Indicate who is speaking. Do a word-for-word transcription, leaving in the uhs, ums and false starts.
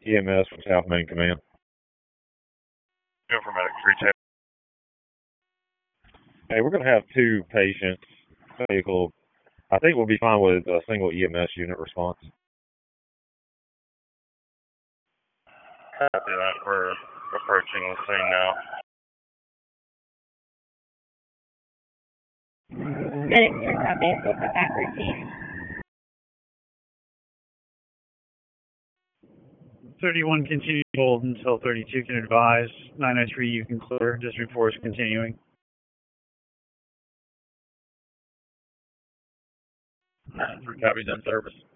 Speaker 1: E M S from South Main Command.
Speaker 2: Informatics retail.
Speaker 1: Hey, we're going to have two patients. Vehicle. I think we'll be fine with a single E M S unit response.
Speaker 2: Copy that. We're approaching the scene now.
Speaker 3: Medics are copy. We'll put that routine.
Speaker 4: thirty-one continue to hold until thirty-two can advise. nine oh three you can clear. District four is continuing.
Speaker 2: Copy, done service.